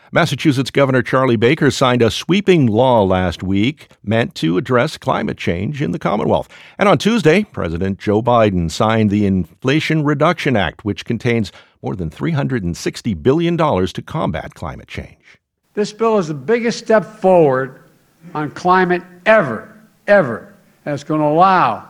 Massachusetts Governor Charlie Baker signed a sweeping law last week meant to address climate change in the Commonwealth. And on Tuesday, President Joe Biden signed the Inflation Reduction Act, which contains more than $360 billion to combat climate change. This bill is the biggest step forward on climate ever. And it's going to allow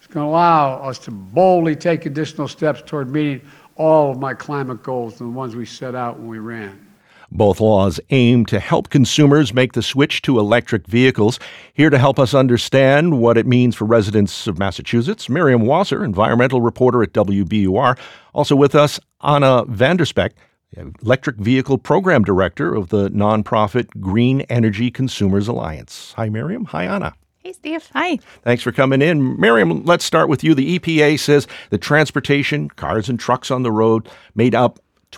us to boldly take additional steps toward meeting all of my climate goals and the ones we set out when we ran. Both laws aim to help consumers make the switch to electric vehicles. Here to help us understand what it means for residents of Massachusetts, Miriam Wasser, environmental reporter at WBUR. Also with us, Anna Vanderspek, electric vehicle program director of the nonprofit Green Energy Consumers Alliance. Hi, Miriam. Hi, Anna. Hey, Steve. Hi. Thanks for coming in. Miriam, let's start with you. The EPA says that transportation, cars and trucks on the road, made up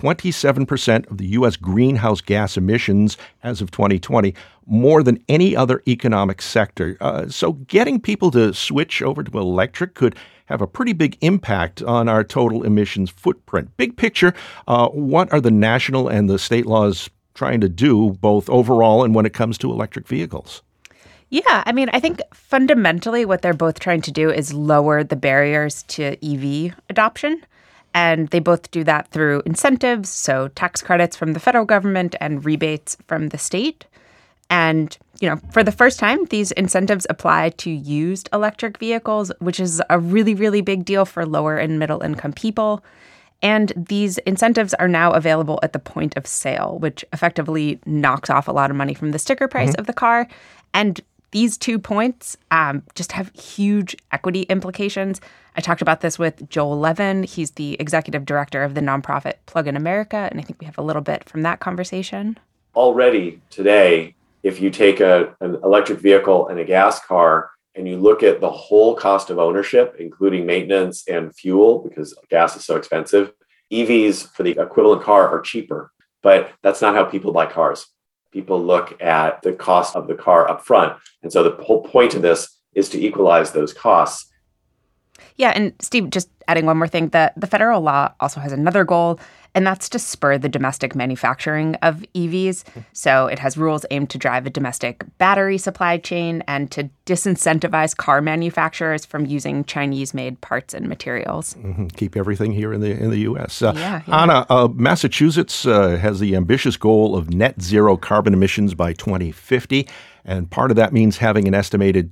27% of the U.S. greenhouse gas emissions as of 2020, more than any other economic sector. So getting people to switch over to electric could have a pretty big impact on our total emissions footprint. Big picture, what are the national and the state laws trying to do, both overall and when it comes to electric vehicles? Yeah, I think fundamentally what they're both trying to do is lower the barriers to EV adoption. And they both do that through incentives, so tax credits from the federal government and rebates from the state. And, for the first time, these incentives apply to used electric vehicles, which is a really, really big deal for lower and middle income people. And these incentives are now available at the point of sale, which effectively knocks off a lot of money from the sticker price of the car. And these 2 points just have huge equity implications. I talked about this with Joel Levin. He's the executive director of the nonprofit Plug in America, and I think we have a little bit from that conversation. Already today, if you take an electric vehicle and a gas car and you look at the whole cost of ownership, including maintenance and fuel, because gas is so expensive, EVs for the equivalent car are cheaper. But that's not how people buy cars. People look at the cost of the car up front. And so the whole point of this is to equalize those costs. Yeah, and Steve, just adding one more thing, the federal law also has another goal, and that's to spur the domestic manufacturing of EVs. So it has rules aimed to drive a domestic battery supply chain and to disincentivize car manufacturers from using Chinese-made parts and materials. Keep everything here in the U.S. Anna, Massachusetts has the ambitious goal of net zero carbon emissions by 2050. And part of that means having an estimated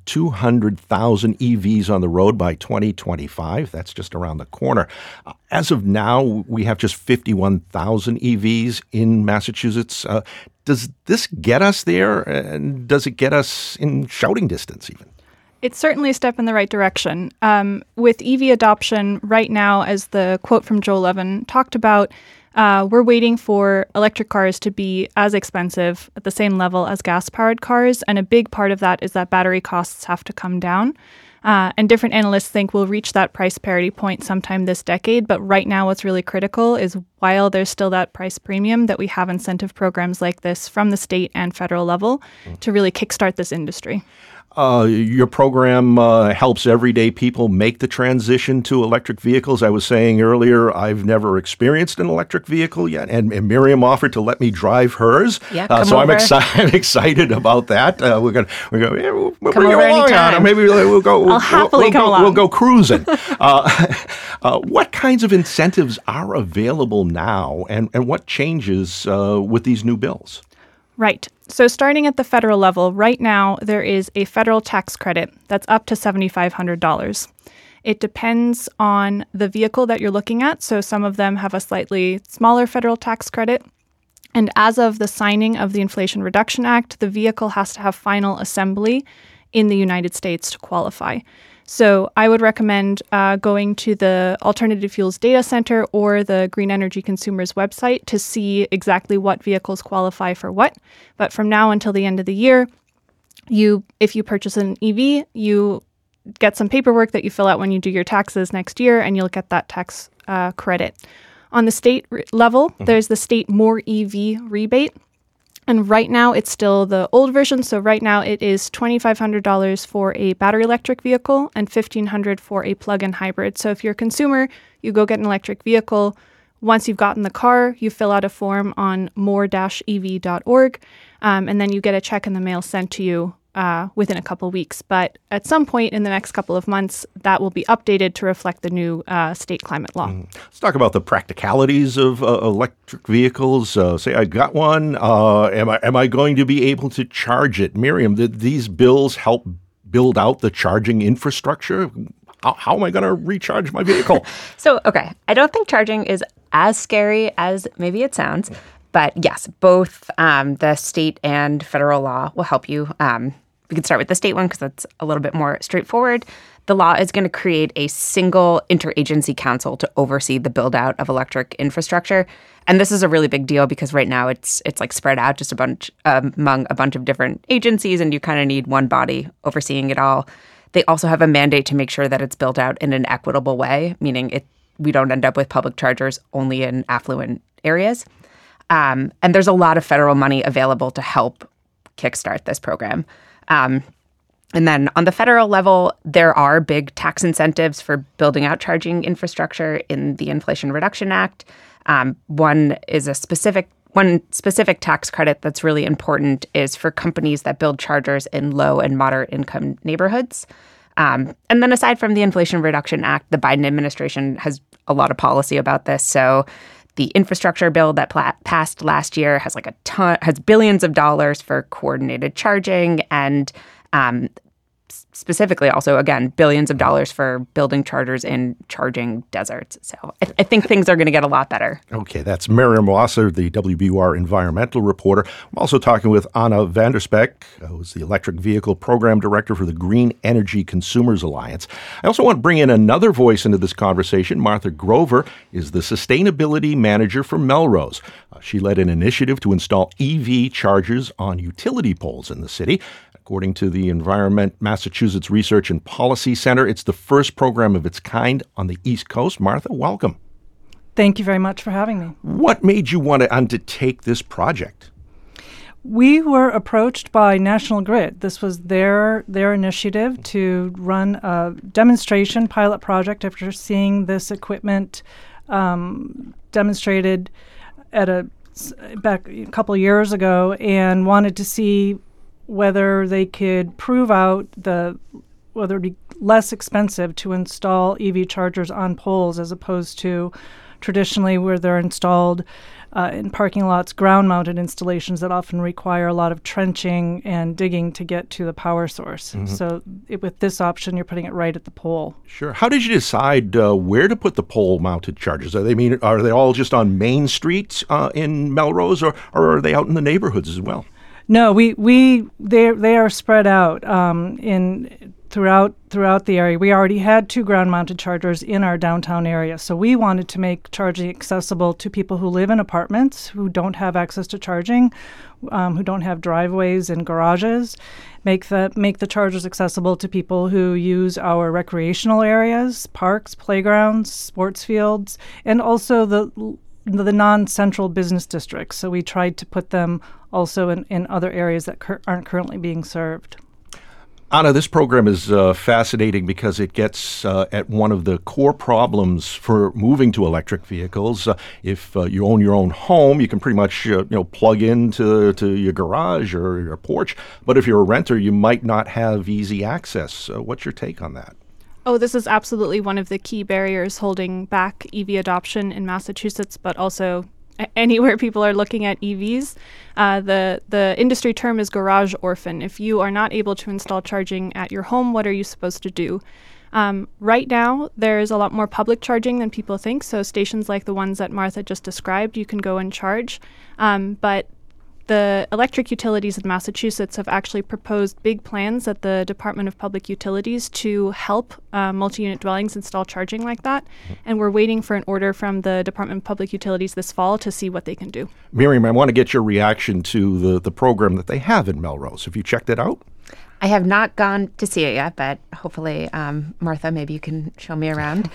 200,000 EVs on the road by 2025. That's just around the corner. As of now, we have just 51,000 EVs in Massachusetts. Does this get us there? And does it get us in shouting distance even? It's certainly a step in the right direction. With EV adoption right now, as the quote from Joel Levin talked about, we're waiting for electric cars to be as expensive at the same level as gas-powered cars. And a big part of that is that battery costs have to come down. And different analysts think we'll reach that price parity point sometime this decade. But right now, what's really critical is while there's still that price premium, that we have incentive programs like this from the state and federal level to really kickstart this industry. Your program helps everyday people make the transition to electric vehicles. I was saying earlier, I've never experienced an electric vehicle yet, and Miriam offered to let me drive hers. Yeah, so over. I'm excited about that. We'll bring you over along, Anna. Maybe we'll go. I'll happily come along. We'll go cruising. What kinds of incentives are available now, and what changes with these new bills? Right. So starting at the federal level, right now there is a federal tax credit that's up to $7,500. It depends on the vehicle that you're looking at. So some of them have a slightly smaller federal tax credit. And as of the signing of the Inflation Reduction Act, the vehicle has to have final assembly in the United States to qualify. So I would recommend going to the Alternative Fuels Data Center or the Green Energy Consumers website to see exactly what vehicles qualify for what. But from now until the end of the year, if you purchase an EV, you get some paperwork that you fill out when you do your taxes next year, and you'll get that tax credit. On the state level, there's the state More EV rebate. And right now, it's still the old version. So right now, it is $2,500 for a battery electric vehicle and $1,500 for a plug-in hybrid. So if you're a consumer, you go get an electric vehicle. Once you've gotten the car, you fill out a form on more-ev.org, and then you get a check in the mail sent to you within a couple weeks. But at some point in the next couple of months, that will be updated to reflect the new state climate law. Let's talk about the practicalities of electric vehicles. Say I got one. Am I going to be able to charge it? Miriam, did these bills help build out the charging infrastructure? How am I going to recharge my vehicle? So, okay, I don't think charging is as scary as maybe it sounds. But yes, both the state and federal law will help you. We can start with the state one because that's a little bit more straightforward. The law is going to create a single interagency council to oversee the build out of electric infrastructure. And this is a really big deal because right now it's like spread out just among a bunch of different agencies, and you kind of need one body overseeing it all. They also have a mandate to make sure that it's built out in an equitable way, meaning we don't end up with public chargers only in affluent areas. And there's a lot of federal money available to help kickstart this program. And then on the federal level, there are big tax incentives for building out charging infrastructure in the Inflation Reduction Act. One specific tax credit that's really important is for companies that build chargers in low and moderate income neighborhoods. And then aside from the Inflation Reduction Act, the Biden administration has a lot of policy about this. So the infrastructure bill that passed last year has has billions of dollars for coordinated charging and specifically also, again, billions of dollars for building chargers in charging deserts. So I think things are going to get a lot better. Okay, that's Miriam Wasser, the WBUR environmental reporter. I'm also talking with Anna Vanderspeck, who's the electric vehicle program director for the Green Energy Consumers Alliance. I also want to bring in another voice into this conversation. Martha Grover is the sustainability manager for Melrose. She led an initiative to install EV chargers on utility poles in the city. According to the Environment Massachusetts Research and Policy Center, it's the first program of its kind on the East Coast. Martha, welcome. Thank you very much for having me. What made you want to undertake this project? We were approached by National Grid. This was their initiative to run a demonstration pilot project after seeing this equipment demonstrated back a couple years ago, and wanted to see whether they could prove out whether it'd be less expensive to install EV chargers on poles as opposed to traditionally where they're installed in parking lots, ground-mounted installations that often require a lot of trenching and digging to get to the power source. Mm-hmm. So with this option, you're putting it right at the pole. Sure. How did you decide where to put the pole-mounted chargers? Are they all just on Main Street in Melrose, or are they out in the neighborhoods as well? No, they are spread out throughout the area. We already had 2 ground-mounted chargers in our downtown area, so we wanted to make charging accessible to people who live in apartments, who don't have access to charging, who don't have driveways and garages. Make the chargers accessible to people who use our recreational areas, parks, playgrounds, sports fields, and also the non-central business districts. So we tried to put them also in other areas that aren't currently being served. Anna, this program is fascinating because it gets at one of the core problems for moving to electric vehicles. If you own your own home, you can pretty much plug into your garage or your porch. But if you're a renter, you might not have easy access. What's your take on that? Oh, this is absolutely one of the key barriers holding back EV adoption in Massachusetts, but also anywhere people are looking at EVs. The industry term is garage orphan. If you are not able to install charging at your home, what are you supposed to do? Right now, there's a lot more public charging than people think. So stations like the ones that Martha just described, you can go and charge. But the electric utilities in Massachusetts have actually proposed big plans at the Department of Public Utilities to help multi-unit dwellings install charging like that. And we're waiting for an order from the Department of Public Utilities this fall to see what they can do. Miriam, I want to get your reaction to the program that they have in Melrose. Have you checked it out? I have not gone to see it yet, but hopefully, Martha, maybe you can show me around.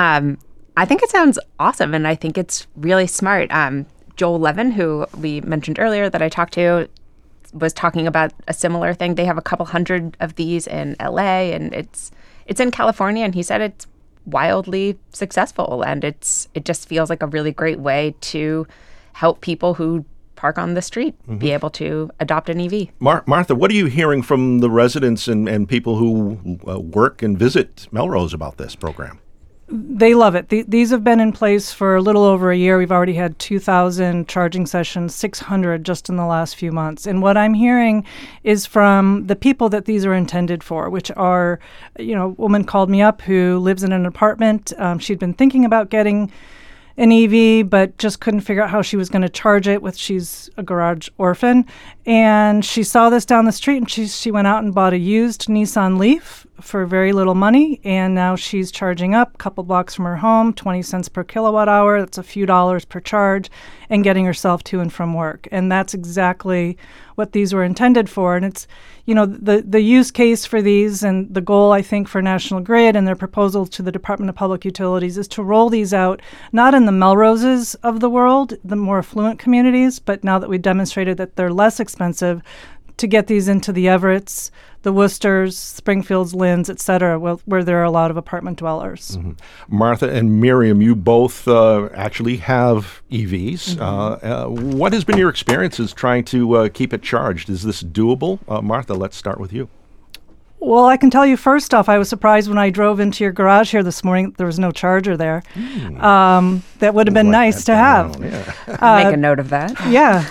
I think it sounds awesome, and I think it's really smart. Joel Levin, who we mentioned earlier that I talked to, was talking about a similar thing. They have a couple hundred of these in LA, and it's in California, and he said it's wildly successful. And it just feels like a really great way to help people who park on the street be able to adopt an EV. Martha, what are you hearing from the residents and people who work and visit Melrose about this program? They love it. These have been in place for a little over a year. We've already had 2,000 charging sessions, 600 just in the last few months. And what I'm hearing is from the people that these are intended for, which are, a woman called me up who lives in an apartment. She'd been thinking about getting an EV, but just couldn't figure out how she was going to charge it. She's a garage orphan, and she saw this down the street, and she went out and bought a used Nissan Leaf for very little money, and now she's charging up a couple blocks from her home, 20 cents per kilowatt hour. That's a few dollars per charge, and getting herself to and from work. And that's exactly what these were intended for. And it's, the use case for these and the goal, I think, for National Grid and their proposal to the Department of Public Utilities is to roll these out, not in the Melroses of the world, the more affluent communities, but now that we've demonstrated that they're less expensive, to get these into the Everetts, the Worcesters, Springfields, Lynns, et cetera, where there are a lot of apartment dwellers. Mm-hmm. Martha and Miriam, you both actually have EVs. What has been your experiences trying to keep it charged? Is this doable? Martha, let's start with you. Well, I can tell you first off, I was surprised when I drove into your garage here this morning, there was no charger there. That would have been nice to have. Make a note of that. Yeah.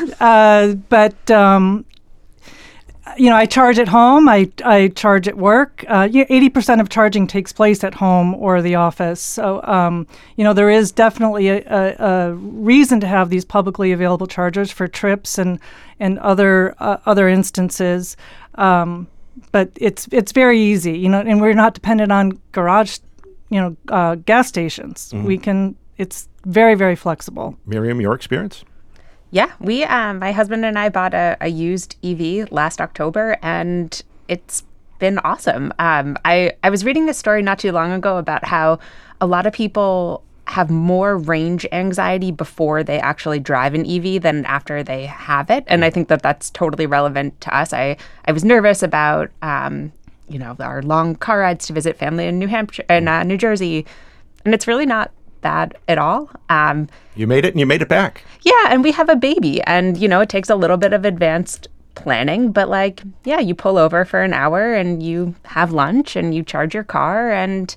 I charge at home. I charge at work. 80% of charging takes place at home or the office. So, there is definitely a reason to have these publicly available chargers for trips and other instances. But it's very easy, and we're not dependent on garage, gas stations. It's very, very flexible. Miriam, your experience? Yeah, my husband and I bought a used EV last October, and it's been awesome. I was reading a story not too long ago about how a lot of people have more range anxiety before they actually drive an EV than after they have it, and I think that that's totally relevant to us. I was nervous about our long car rides to visit family in New Hampshire and New Jersey, and it's really not bad at all. You made it and you made it back. Yeah, and we have a baby, and it takes a little bit of advanced planning, but you pull over for an hour and you have lunch and you charge your car, and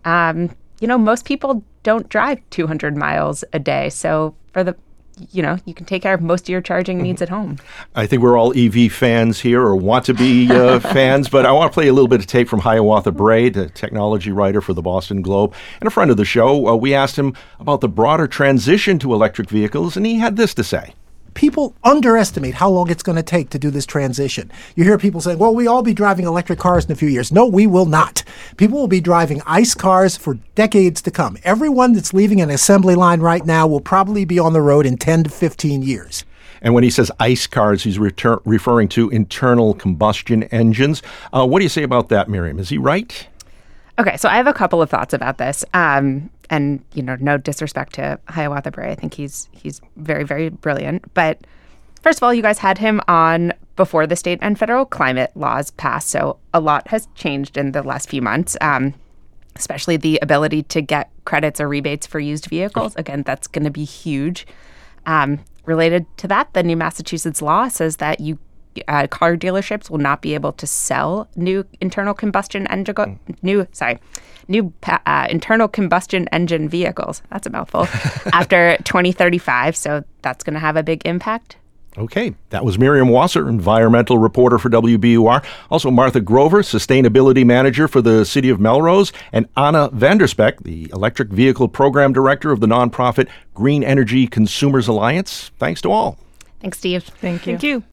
most people don't drive 200 miles a day, so you can take care of most of your charging needs at home. I think we're all EV fans here, or want to be fans, but I want to play a little bit of tape from Hiawatha Braid, a technology writer for the Boston Globe and a friend of the show. We asked him about the broader transition to electric vehicles, and he had this to say. People underestimate how long it's going to take to do this transition. You hear people saying, well, we'll all be driving electric cars in a few years. No, we will not. People will be driving ICE cars for decades to come. Everyone that's leaving an assembly line right now will probably be on the road in 10 to 15 years. And when he says ICE cars, he's referring to internal combustion engines. What do you say about that, Miriam? Is he right? Okay, so I have a couple of thoughts about this. And, no disrespect to Hiawatha Braid. I think he's very, very brilliant. But first of all, you guys had him on before the state and federal climate laws passed. So a lot has changed in the last few months, especially the ability to get credits or rebates for used vehicles. Again, that's going to be huge. Related to that, the new Massachusetts law says that car dealerships will not be able to sell new internal combustion engine vehicles. That's a mouthful. After 2035, so that's going to have a big impact. Okay, that was Miriam Wasser, environmental reporter for WBUR. Also, Martha Grover, sustainability manager for the city of Melrose, and Anna Vanderspeck, the electric vehicle program director of the nonprofit Green Energy Consumers Alliance. Thanks to all. Thanks, Steve. Thank you.